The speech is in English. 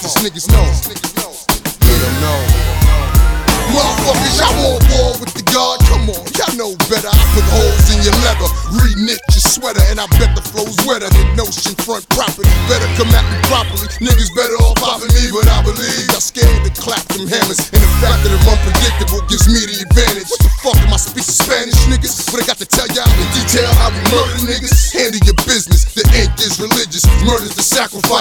cause niggas know. Let them know. Motherfuckers, y'all want war with the God? Come on, y'all know better. I put holes in your leather, re-knit your sweater, and I bet the flow's wetter than Notion front property. Better come at me properly. Niggas better off opping me, but I believe y'all scared to clap them hammers. And the fact that I'm unpredictable gives me the advantage. What the fuck am I speaking Spanish, niggas? But I got to tell y'all in detail how we murder niggas. Handle your business. The ink is religious. Murder's the sacrifice.